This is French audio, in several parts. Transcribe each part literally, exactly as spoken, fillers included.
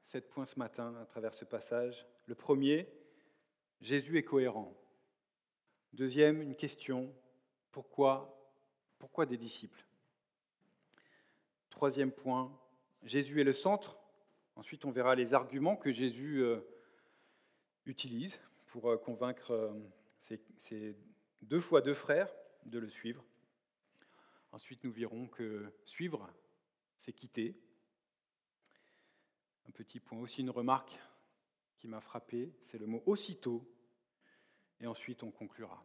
sept points ce matin à travers ce passage. Le premier, Jésus est cohérent. Deuxième, une question, pourquoi, pourquoi des disciples? Troisième point, Jésus est le centre. Ensuite, on verra les arguments que Jésus euh, utilise pour euh, convaincre euh, ses, ses deux fois deux frères de le suivre. Ensuite, nous verrons que suivre, c'est quitter. Un petit point aussi, une remarque qui m'a frappé, c'est le mot aussitôt. Et ensuite, on conclura.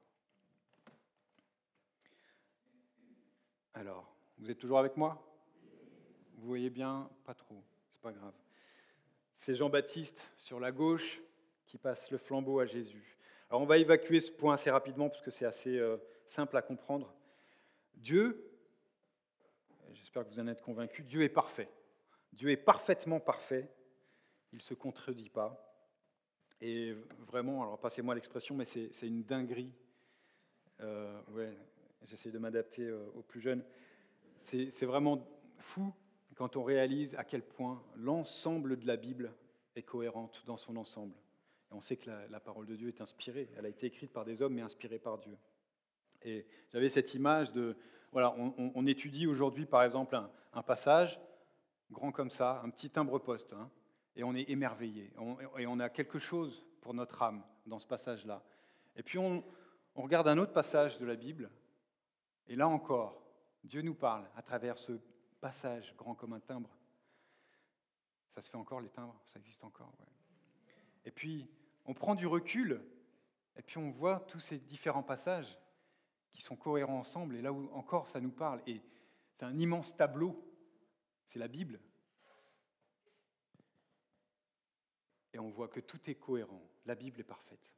Alors, vous êtes toujours avec moi? Vous voyez bien? Pas trop, c'est pas grave. C'est Jean-Baptiste sur la gauche qui passe le flambeau à Jésus. Alors, on va évacuer ce point assez rapidement parce que c'est assez euh, simple à comprendre. Dieu, j'espère que vous en êtes convaincus, Dieu est parfait. Dieu est parfaitement parfait. Il ne se contredit pas. Et vraiment, alors passez-moi l'expression, mais c'est, c'est une dinguerie. Euh, ouais, j'essaie de m'adapter euh, aux plus jeunes. C'est, c'est vraiment fou quand on réalise à quel point l'ensemble de la Bible est cohérente dans son ensemble. Et on sait que la, la parole de Dieu est inspirée. Elle a été écrite par des hommes, mais inspirée par Dieu. Et j'avais cette image de... Voilà, on, on, on étudie aujourd'hui, par exemple, un, un passage grand comme ça, un petit timbre-poste, hein, et on est émerveillé. On, et on a quelque chose pour notre âme dans ce passage-là. Et puis on, on regarde un autre passage de la Bible, et là encore, Dieu nous parle à travers ce passage grand comme un timbre. Ça se fait encore, les timbres? Ça existe encore, ouais. Et puis, on prend du recul, et puis on voit tous ces différents passages qui sont cohérents ensemble, et là où encore ça nous parle. Et c'est un immense tableau, c'est la Bible. Et on voit que tout est cohérent, la Bible est parfaite.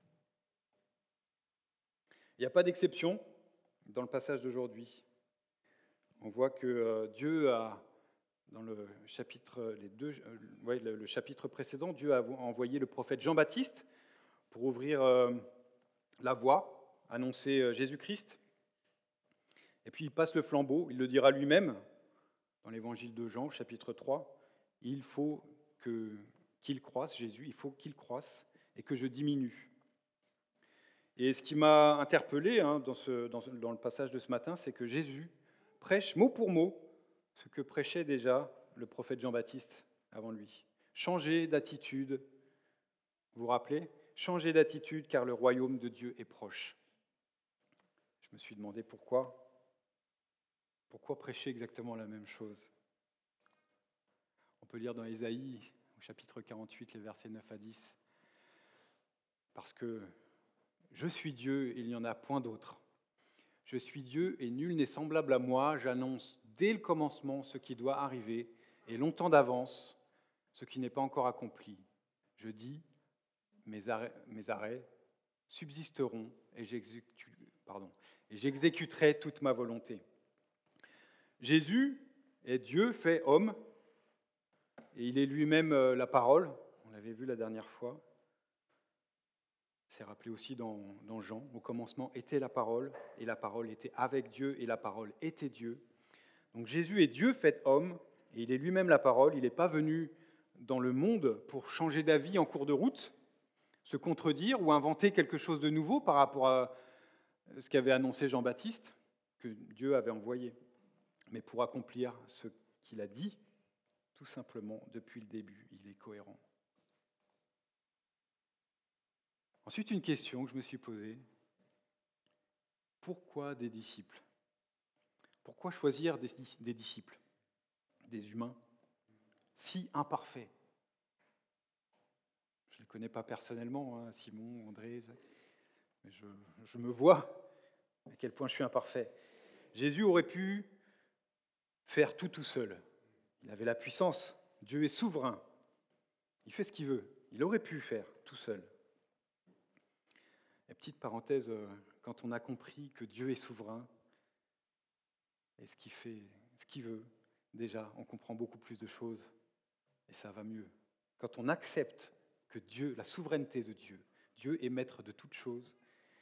Il n'y a pas d'exception dans le passage d'aujourd'hui. On voit que Dieu a, dans le chapitre, les deux, ouais, le chapitre précédent, Dieu a envoyé le prophète Jean-Baptiste pour ouvrir la voie, annoncer Jésus-Christ. Et puis il passe le flambeau, il le dira lui-même dans l'évangile de Jean, chapitre trois, il faut que, qu'il croisse, Jésus, il faut qu'il croisse et que je diminue. Et ce qui m'a interpellé hein, dans, ce, dans, dans le passage de ce matin, c'est que Jésus prêche mot pour mot ce que prêchait déjà le prophète Jean-Baptiste avant lui. Changer d'attitude, vous vous rappelez? Changer d'attitude car le royaume de Dieu est proche. Je me suis demandé pourquoi. Pourquoi prêcher exactement la même chose? On peut lire dans Ésaïe, au chapitre quarante-huit, les versets neuf à dix. Parce que je suis Dieu et il n'y en a point d'autre. Je suis Dieu et nul n'est semblable à moi. J'annonce dès le commencement ce qui doit arriver et longtemps d'avance ce qui n'est pas encore accompli. Je dis, mes arrêts, mes arrêts subsisteront et, j'exécu- pardon, et j'exécuterai toute ma volonté. Jésus est Dieu fait homme et il est lui-même la parole. On l'avait vu la dernière fois. C'est rappelé aussi dans, dans Jean. Au commencement était la parole, et la parole était avec Dieu, et la parole était Dieu. Donc Jésus est Dieu fait homme, et il est lui-même la parole. Il n'est pas venu dans le monde pour changer d'avis en cours de route, se contredire ou inventer quelque chose de nouveau par rapport à ce qu'avait annoncé Jean-Baptiste, que Dieu avait envoyé, mais pour accomplir ce qu'il a dit, tout simplement, depuis le début. Il est cohérent. Ensuite, une question que je me suis posée. Pourquoi des disciples? Pourquoi choisir des, des disciples, des humains, si imparfaits? Je ne les connais pas personnellement, hein, Simon, André, mais je, je me vois à quel point je suis imparfait. Jésus aurait pu faire tout tout seul. Il avait la puissance. Dieu est souverain. Il fait ce qu'il veut. Il aurait pu faire tout seul. Et petite parenthèse, quand on a compris que Dieu est souverain et ce qu'il fait, ce qu'il veut, déjà, on comprend beaucoup plus de choses et ça va mieux. Quand on accepte que Dieu, la souveraineté de Dieu, Dieu est maître de toutes choses,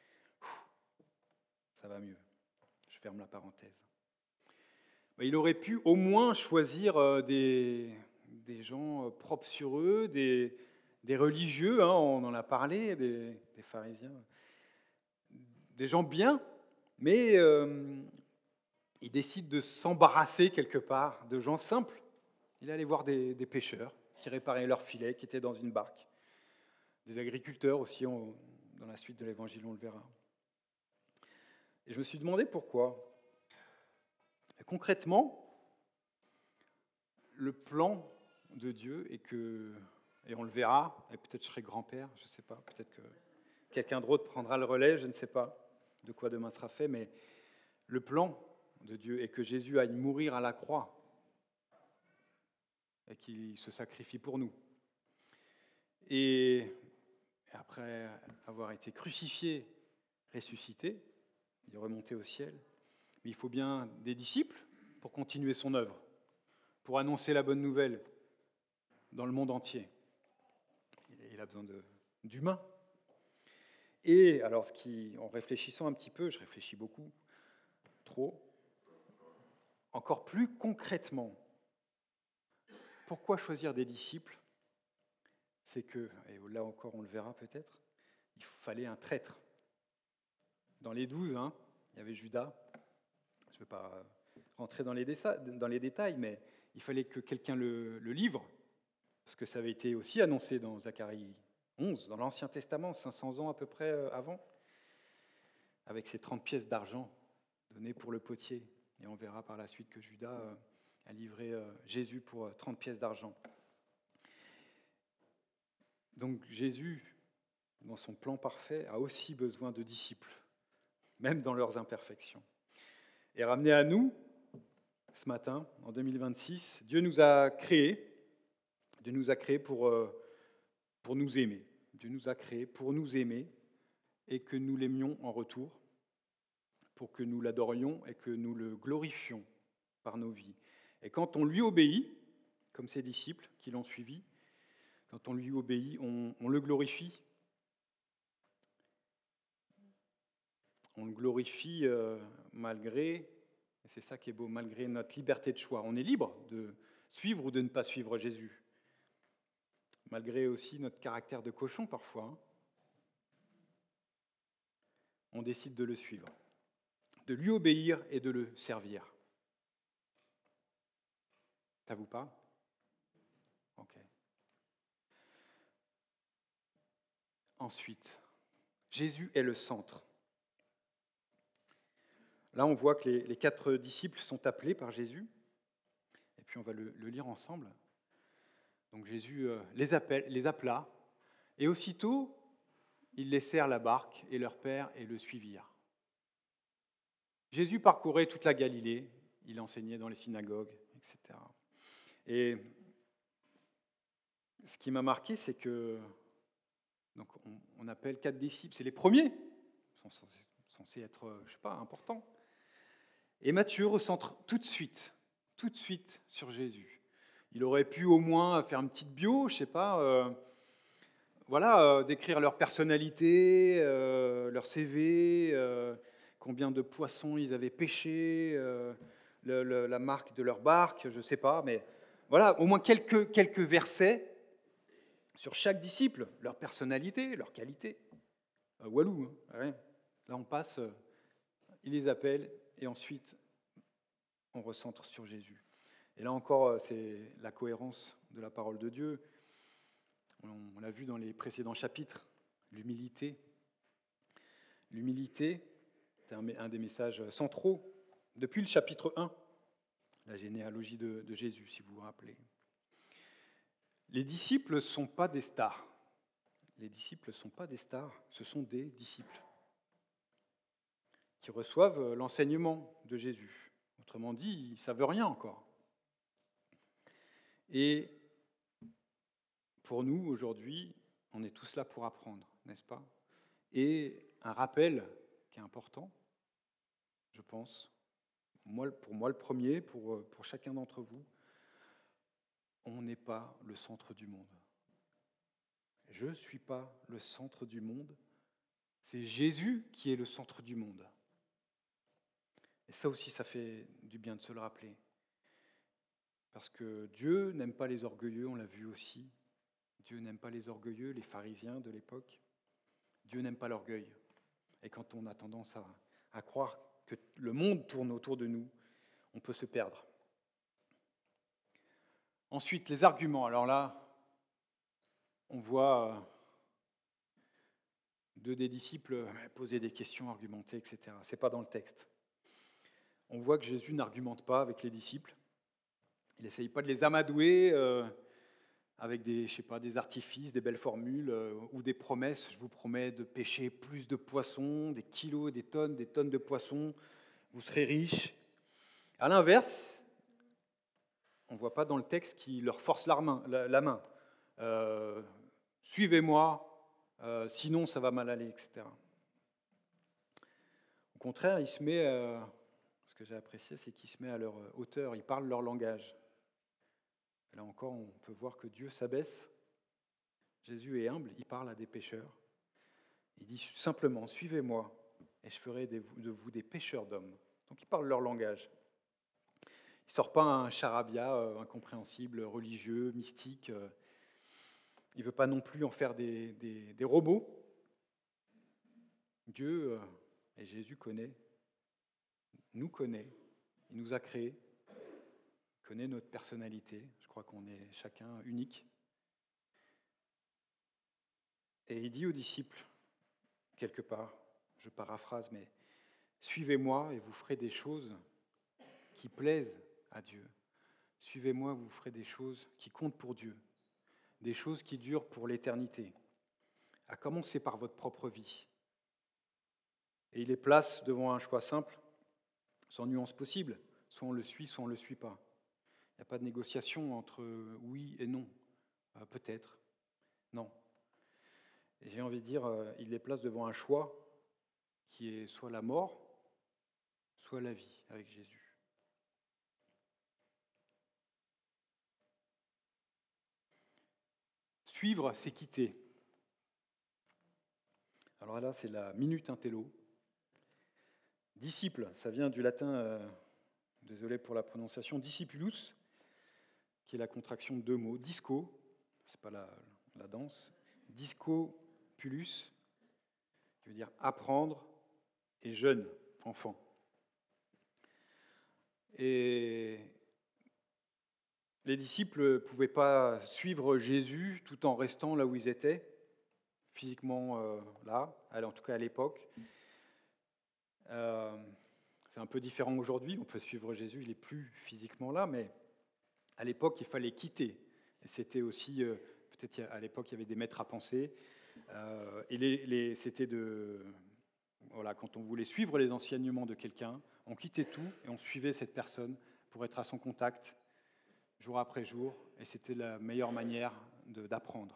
ça va mieux. Je ferme la parenthèse. Il aurait pu au moins choisir des, des gens propres sur eux, des, des religieux, hein, on en a parlé, des, des pharisiens, des gens bien, mais euh, il décide de s'embarrasser quelque part de gens simples. Il est allé voir des, des pêcheurs qui réparaient leurs filets, qui étaient dans une barque. Des agriculteurs aussi, on- dans la suite de l'évangile, on le verra. Et je me suis demandé pourquoi. Et concrètement, le plan de Dieu est que, et on le verra, et peut-être je serai grand-père, je ne sais pas, peut-être que quelqu'un d'autre prendra le relais, je ne sais pas de quoi demain sera fait, mais le plan de Dieu est que Jésus aille mourir à la croix et qu'il se sacrifie pour nous. Et après avoir été crucifié, ressuscité, il est remonté au ciel, mais il faut bien des disciples pour continuer son œuvre, pour annoncer la bonne nouvelle dans le monde entier. Il a besoin de, d'humains. Et alors, ce qui, en réfléchissant un petit peu, je réfléchis beaucoup, trop, encore plus concrètement, pourquoi choisir des disciples? C'est que, et là encore on le verra peut-être, il fallait un traître. Dans les douze, hein, il y avait Judas. Je ne veux pas rentrer dans les, désa- dans les détails, mais il fallait que quelqu'un le, le livre, parce que ça avait été aussi annoncé dans Zacharie onze, dans l'Ancien Testament, cinq cents ans à peu près euh, avant, avec ces trente pièces d'argent données pour le potier. Et on verra par la suite que Judas euh, a livré euh, Jésus pour euh, trente pièces d'argent. Donc Jésus, dans son plan parfait, a aussi besoin de disciples, même dans leurs imperfections. Et ramené à nous, ce matin, en deux mille vingt-six, Dieu nous a créés, Dieu nous a créés pour, euh, pour nous aimer. Dieu nous a créés pour nous aimer et que nous l'aimions en retour, pour que nous l'adorions et que nous le glorifions par nos vies. Et quand on lui obéit, comme ses disciples qui l'ont suivi, quand on lui obéit, on, on le glorifie. On le glorifie euh, malgré, et c'est ça qui est beau, malgré notre liberté de choix. On est libre de suivre ou de ne pas suivre Jésus, malgré aussi notre caractère de cochon parfois. Hein. On décide de le suivre, de lui obéir et de le servir. Ça vous parle? Ok. Ensuite, Jésus est le centre. Là, on voit que les, les quatre disciples sont appelés par Jésus, et puis on va le, le lire ensemble. Donc Jésus euh, les, appelle, les appela, et aussitôt, ils laissèrent la barque et leur père et le suivirent. Jésus parcourait toute la Galilée, il enseignait dans les synagogues, et cetera. Et ce qui m'a marqué, c'est que donc on, on appelle quatre disciples, c'est les premiers, ils sont censés, censés être, je sais pas, importants. Et Matthieu recentre tout de suite, tout de suite sur Jésus. Il aurait pu au moins faire une petite bio, je sais pas, euh, voilà, euh, décrire leur personnalité, euh, leur C V, euh, combien de poissons ils avaient pêché, euh, le- le- la marque de leur barque, je ne sais pas, mais voilà, au moins quelques, quelques versets sur chaque disciple, leur personnalité, leur qualité. Euh, Walou, hein, rien. Là on passe, euh, il les appelle, et ensuite on recentre sur Jésus. Et là encore, euh, c'est la cohérence de la parole de Dieu. On l'a vu dans les précédents chapitres, l'humilité. L'humilité, c'est un des messages centraux depuis le chapitre un, la généalogie de, de Jésus, si vous vous rappelez. Les disciples ne sont pas des stars. Les disciples ne sont pas des stars, ce sont des disciples qui reçoivent l'enseignement de Jésus. Autrement dit, ils ne savent rien encore. Et pour nous, aujourd'hui, on est tous là pour apprendre, n'est-ce pas? Et un rappel qui est important, je pense, moi, pour moi le premier, pour, pour chacun d'entre vous, on n'est pas le centre du monde. Je ne suis pas le centre du monde, c'est Jésus qui est le centre du monde. Et ça aussi, ça fait du bien de se le rappeler. Parce que Dieu n'aime pas les orgueilleux, on l'a vu aussi. Dieu n'aime pas les orgueilleux, les pharisiens de l'époque. Dieu n'aime pas l'orgueil. Et quand on a tendance à, à croire que le monde tourne autour de nous, on peut se perdre. Ensuite, les arguments. Alors là, on voit deux des disciples poser des questions, argumenter, et cetera. Ce n'est pas dans le texte. On voit que Jésus n'argumente pas avec les disciples. Il n'essaye pas de les amadouer euh, avec des, je sais pas, des artifices, des belles formules euh, ou des promesses. Je vous promets de pêcher plus de poissons, des kilos, des tonnes, des tonnes de poissons. Vous serez riches. À l'inverse, on ne voit pas dans le texte qu'il leur force la main. La, la main. Euh, Suivez-moi, euh, sinon ça va mal aller, et cetera. Au contraire, il se met, euh, ce que j'ai apprécié, c'est qu'il se met à leur hauteur, il parle leur langage. Et là encore, on peut voir que Dieu s'abaisse. Jésus est humble, il parle à des pécheurs. Il dit simplement, suivez-moi, et je ferai de vous des pécheurs d'hommes. Donc il parle leur langage. Il ne sort pas un charabia euh, incompréhensible, religieux, mystique. Euh, il ne veut pas non plus en faire des, des, des robots. Dieu, euh, et Jésus connaît, nous connaît, il nous a créés, il connaît notre personnalité. Je crois qu'on est chacun unique. Et il dit aux disciples, quelque part, je paraphrase, mais suivez-moi et vous ferez des choses qui plaisent à Dieu. Suivez-moi, vous ferez des choses qui comptent pour Dieu, des choses qui durent pour l'éternité, à commencer par votre propre vie. Et il les place devant un choix simple, sans nuance possible. Soit on le suit, soit on ne le suit pas. Il n'y a pas de négociation entre oui et non. Euh, peut-être. Non. Et j'ai envie de dire, euh, il les place devant un choix qui est soit la mort, soit la vie avec Jésus. Suivre, c'est quitter. Alors là, c'est la minute intello. Disciple, ça vient du latin, euh, désolé pour la prononciation, discipulus, qui est la contraction de deux mots. Disco, c'est pas la, la danse, discopulus, qui veut dire apprendre, et jeune, enfant. Et les disciples ne pouvaient pas suivre Jésus tout en restant là où ils étaient, physiquement euh, là, en tout cas à l'époque. Euh, c'est un peu différent aujourd'hui, on peut suivre Jésus, il n'est plus physiquement là, mais à l'époque, il fallait quitter. Et c'était aussi, euh, peut-être à l'époque, il y avait des maîtres à penser, euh, et les, les, c'était de... Voilà, quand on voulait suivre les enseignements de quelqu'un, on quittait tout et on suivait cette personne pour être à son contact jour après jour, et c'était la meilleure manière de, d'apprendre.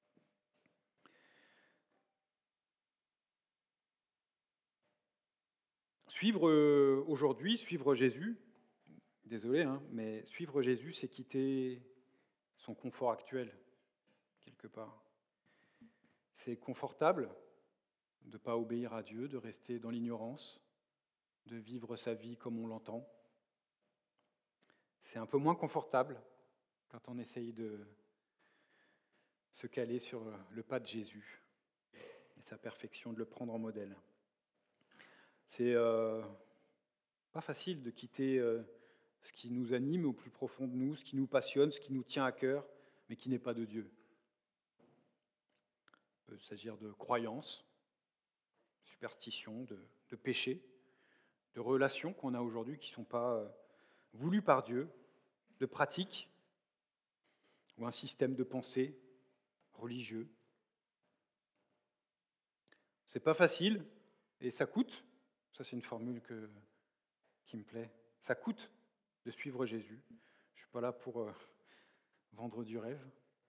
Suivre euh, aujourd'hui, suivre Jésus, désolé, hein, mais suivre Jésus, c'est quitter son confort actuel, quelque part. C'est confortable de ne pas obéir à Dieu, de rester dans l'ignorance, de vivre sa vie comme on l'entend. C'est un peu moins confortable quand on essaye de se caler sur le pas de Jésus et sa perfection, de le prendre en modèle. C'est euh, pas facile de quitter euh, ce qui nous anime au plus profond de nous, ce qui nous passionne, ce qui nous tient à cœur, mais qui n'est pas de Dieu. Il peut s'agir de croyances, de superstitions, de, de péchés, de relations qu'on a aujourd'hui qui ne sont pas euh, voulues par Dieu, de pratiques ou un système de pensée religieux. C'est pas facile et ça coûte. Ça, c'est une formule que, qui me plaît. Ça coûte de suivre Jésus. Je ne suis pas là pour euh, vendre du rêve.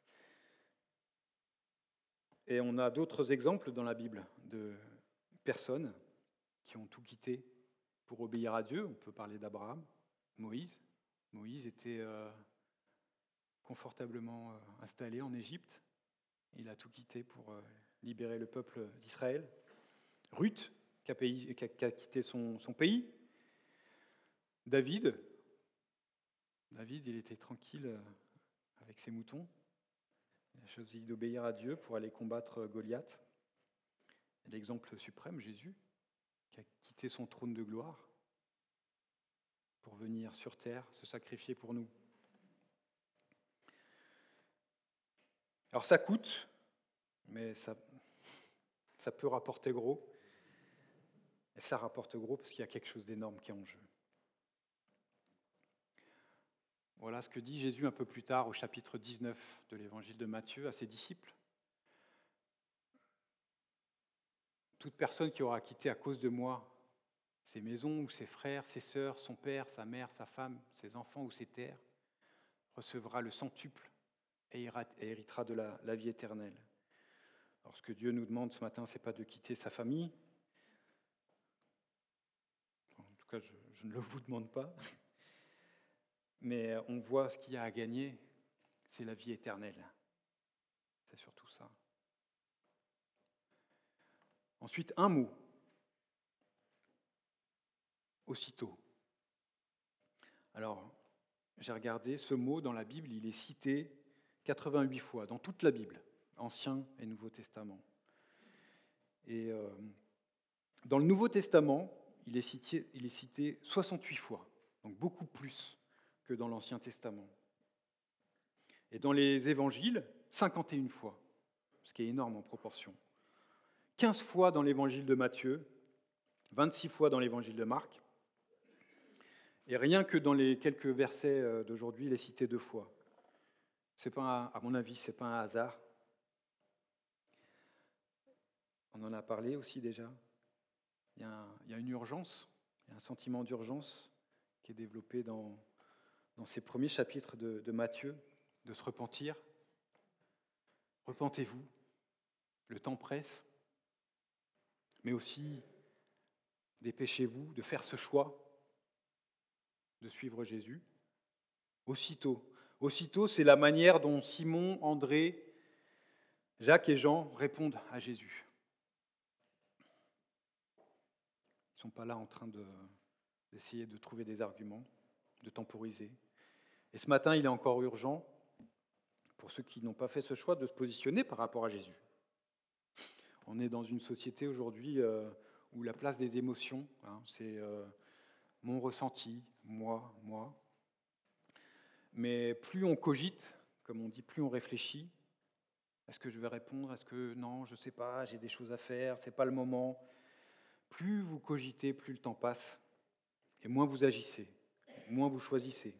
Et on a d'autres exemples dans la Bible de personnes qui ont tout quitté pour obéir à Dieu. On peut parler d'Abraham, Moïse. Moïse était euh, confortablement euh, installé en Égypte. Il a tout quitté pour euh, libérer le peuple d'Israël. Ruth, qui a, pays, qui a, qui a quitté son, son pays. David, David, il était tranquille euh, avec ses moutons. Il a choisi d'obéir à Dieu pour aller combattre Goliath. Et l'exemple suprême, Jésus, qui a quitté son trône de gloire pour venir sur terre se sacrifier pour nous. Alors ça coûte, mais ça, ça peut rapporter gros. Et ça rapporte gros parce qu'il y a quelque chose d'énorme qui est en jeu. Voilà ce que dit Jésus un peu plus tard au chapitre dix-neuf de l'évangile de Matthieu à ses disciples. Toute personne qui aura quitté à cause de moi ses maisons ou ses frères, ses sœurs, son père, sa mère, sa femme, ses enfants ou ses terres, recevra le centuple et héritera de la, la vie éternelle. Alors ce que Dieu nous demande ce matin, ce n'est pas de quitter sa famille. En tout cas, je, je ne le vous demande pas. Mais on voit ce qu'il y a à gagner, c'est la vie éternelle. C'est surtout ça. Ensuite, un mot. Aussitôt. Alors, j'ai regardé, ce mot dans la Bible, il est cité quatre-vingt-huit fois, dans toute la Bible, Ancien et Nouveau Testament. Et euh, dans le Nouveau Testament, il est, cité, il est cité soixante-huit fois, donc beaucoup plus que dans l'Ancien Testament. Et dans les Évangiles, cinquante et une fois, ce qui est énorme en proportion. quinze fois dans l'Évangile de Matthieu, vingt-six fois dans l'Évangile de Marc, et rien que dans les quelques versets d'aujourd'hui, il est cité deux fois. C'est pas, à mon avis, ce n'est pas un hasard. On en a parlé aussi déjà. Il y a, un, il y a une urgence, il y a un sentiment d'urgence qui est développé dans, dans ces premiers chapitres de, de Matthieu, de se repentir. Repentez-vous, le temps presse, mais aussi dépêchez-vous de faire ce choix de suivre Jésus. Aussitôt. Aussitôt, c'est la manière dont Simon, André, Jacques et Jean répondent à Jésus. Ils ne sont pas là en train de, d'essayer de trouver des arguments, de temporiser. Et ce matin, il est encore urgent, pour ceux qui n'ont pas fait ce choix, de se positionner par rapport à Jésus. On est dans une société aujourd'hui euh, où la place des émotions, hein, c'est euh, mon ressenti, moi, moi. Mais plus on cogite, comme on dit, plus on réfléchit. Est-ce que je vais répondre? Est-ce que non, je ne sais pas, j'ai des choses à faire, ce n'est pas le moment. Plus vous cogitez, plus le temps passe, et moins vous agissez, moins vous choisissez.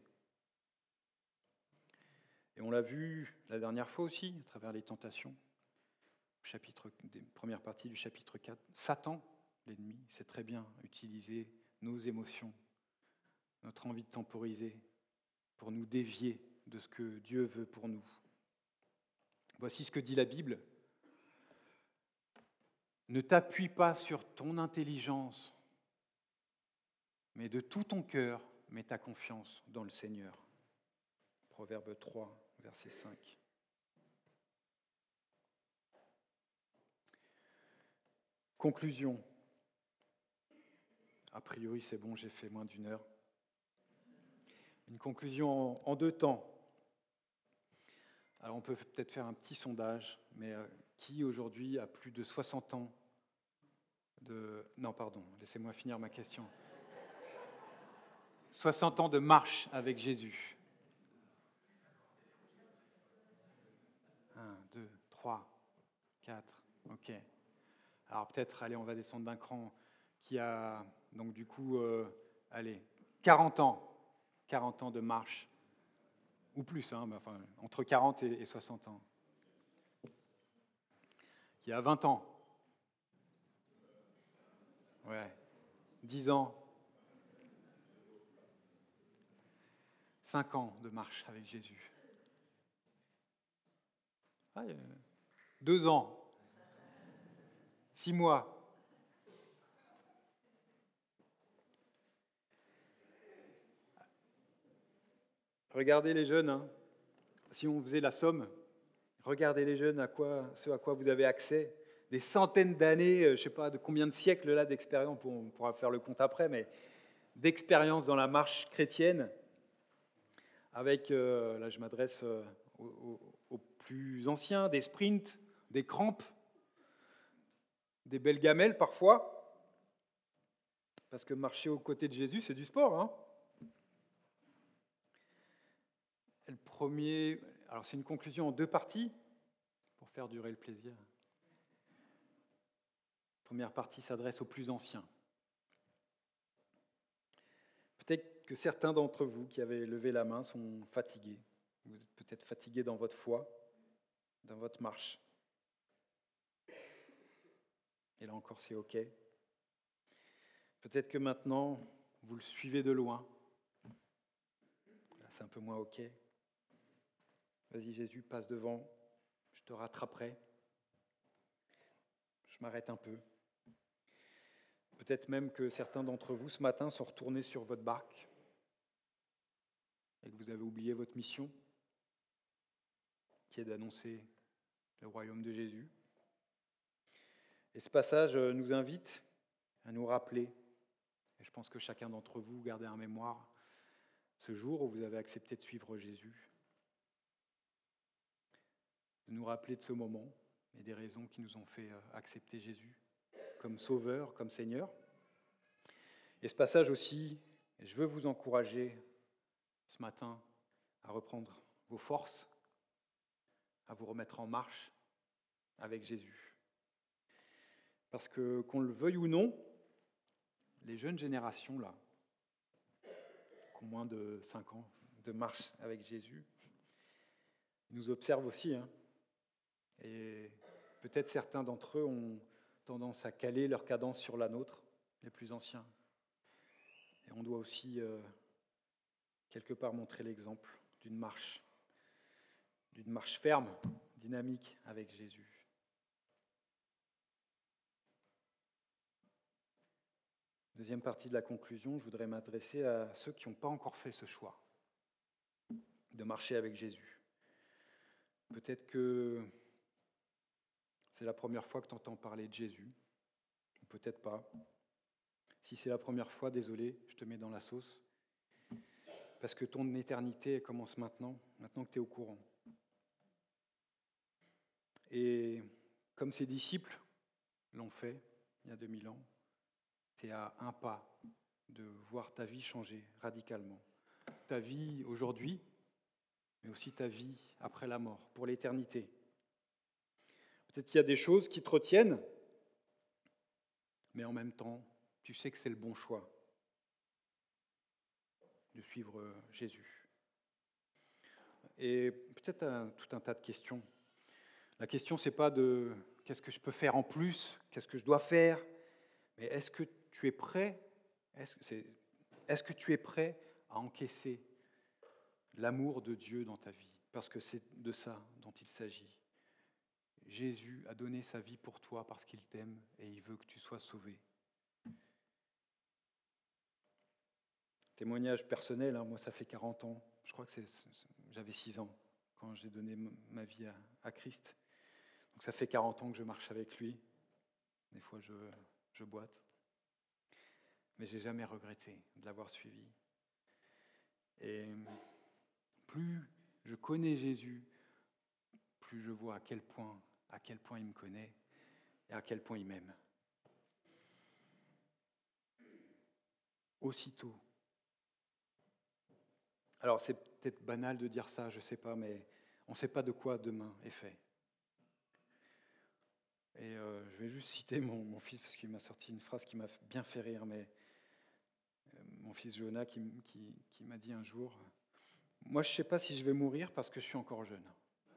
Et on l'a vu la dernière fois aussi, à travers les tentations, chapitre, des premières parties du chapitre quatre. Satan, l'ennemi, sait très bien utiliser nos émotions, notre envie de temporiser, pour nous dévier de ce que Dieu veut pour nous. Voici ce que dit la Bible. Ne t'appuie pas sur ton intelligence, mais de tout ton cœur, mets ta confiance dans le Seigneur. Proverbe trois, verset cinq. Conclusion. A priori, c'est bon, j'ai fait moins d'une heure. Une conclusion en deux temps. Alors on peut peut-être faire un petit sondage, mais euh, qui aujourd'hui a plus de soixante ans de... Non, pardon, laissez-moi finir ma question. soixante ans de marche avec Jésus. un, deux, trois, quatre, ok. Alors peut-être, allez, on va descendre d'un cran, qui a donc du coup, euh, allez, quarante ans. quarante ans de marche, ou plus, hein, mais enfin, entre quarante et soixante ans. Qui a vingt ans. Ouais. dix ans. cinq ans de marche avec Jésus. Ah, euh, deux ans. six mois. Regardez les jeunes, hein. Si on faisait la somme, regardez les jeunes, à quoi, ce à quoi vous avez accès. Des centaines d'années, je ne sais pas de combien de siècles là d'expérience, on pourra faire le compte après, mais d'expérience dans la marche chrétienne. avec, euh, là je m'adresse euh, aux, aux- aux plus anciens, des sprints, des crampes, des belles gamelles parfois, parce que marcher aux côtés de Jésus, c'est du sport. Hein. Et le premier, alors c'est une conclusion en deux parties, pour faire durer le plaisir. La première partie s'adresse aux plus anciens. Peut-être que certains d'entre vous qui avez levé la main sont fatigués. Vous êtes peut-être fatigués dans votre foi, dans votre marche. Et là encore, c'est OK. Peut-être que maintenant, vous le suivez de loin. Là, c'est un peu moins OK. Vas-y, Jésus, passe devant. Je te rattraperai. Je m'arrête un peu. Peut-être même que certains d'entre vous, ce matin, sont retournés sur votre barque et que vous avez oublié votre mission, qui est d'annoncer le royaume de Jésus. Et ce passage nous invite à nous rappeler, et je pense que chacun d'entre vous gardez en mémoire ce jour où vous avez accepté de suivre Jésus, de nous rappeler de ce moment et des raisons qui nous ont fait accepter Jésus comme Sauveur, comme Seigneur. Et ce passage aussi, je veux vous encourager ce matin à reprendre vos forces, à vous remettre en marche avec Jésus. Parce que, qu'on le veuille ou non, les jeunes générations, là, qui ont moins de cinq ans de marche avec Jésus, nous observent aussi. Hein. Et peut-être certains d'entre eux ont tendance à caler leur cadence sur la nôtre, les plus anciens. Et on doit aussi, euh, quelque part, montrer l'exemple d'une marche, d'une marche ferme, dynamique avec Jésus. Deuxième partie de la conclusion, je voudrais m'adresser à ceux qui n'ont pas encore fait ce choix de marcher avec Jésus. Peut-être que c'est la première fois que tu entends parler de Jésus, ou peut-être pas. Si c'est la première fois, désolé, je te mets dans la sauce, parce que ton éternité commence maintenant, maintenant que tu es au courant. Et comme ses disciples l'ont fait il y a deux mille ans, tu es à un pas de voir ta vie changer radicalement. Ta vie aujourd'hui, mais aussi ta vie après la mort, pour l'éternité. Peut-être qu'il y a des choses qui te retiennent, mais en même temps, tu sais que c'est le bon choix de suivre Jésus. Et peut-être un, tout un tas de questions. La question, c'est pas de qu'est-ce que je peux faire en plus, qu'est-ce que je dois faire, mais est-ce que tu es prêt, est-ce que, c'est, est-ce que tu es prêt à encaisser l'amour de Dieu dans ta vie? Parce que c'est de ça dont il s'agit. Jésus a donné sa vie pour toi parce qu'il t'aime et il veut que tu sois sauvé. Témoignage personnel, hein, moi ça fait quarante ans, je crois que c'est, c'est, j'avais six ans quand j'ai donné ma vie à, à Christ. Donc ça fait quarante ans que je marche avec lui. Des fois je, je boite. Mais j'ai jamais regretté de l'avoir suivi. Et plus je connais Jésus, plus je vois à quel point, à quel point il me connaît et à quel point il m'aime. Aussitôt. Alors c'est peut-être banal de dire ça, je ne sais pas, mais on ne sait pas de quoi demain est fait. Et euh, je vais juste citer mon, mon fils, parce qu'il m'a sorti une phrase qui m'a bien fait rire, mais euh, mon fils Jonah qui, qui, qui m'a dit un jour, « Moi je ne sais pas si je vais mourir parce que je suis encore jeune. »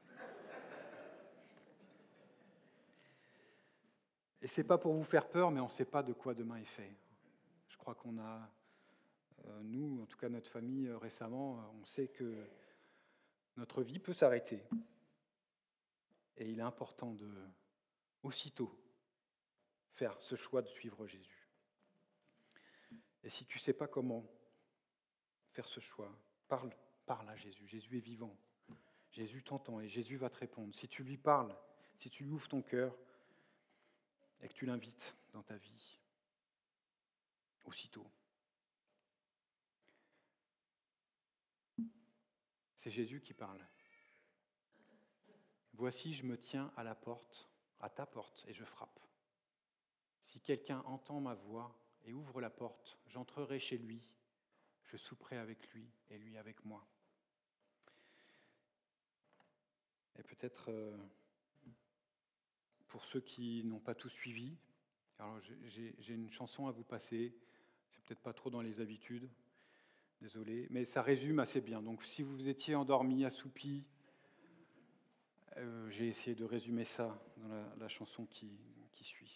Et c'est pas pour vous faire peur, mais on ne sait pas de quoi demain est fait. Je crois qu'on a, euh, nous, en tout cas notre famille, euh, récemment, on sait que notre vie peut s'arrêter. Et il est important de, aussitôt, faire ce choix de suivre Jésus. Et si tu ne sais pas comment faire ce choix, parle, parle à Jésus. Jésus est vivant. Jésus t'entend et Jésus va te répondre. Si tu lui parles, si tu lui ouvres ton cœur et que tu l'invites dans ta vie, aussitôt. C'est Jésus qui parle. Voici, je me tiens à la porte, à ta porte, et je frappe. Si quelqu'un entend ma voix et ouvre la porte, j'entrerai chez lui, je souperai avec lui et lui avec moi. Et peut-être euh, pour ceux qui n'ont pas tout suivi, alors j'ai, j'ai une chanson à vous passer, c'est peut-être pas trop dans les habitudes, désolé, mais ça résume assez bien. Donc si vous étiez endormi, assoupi, euh, j'ai essayé de résumer ça dans la, la chanson qui, qui suit.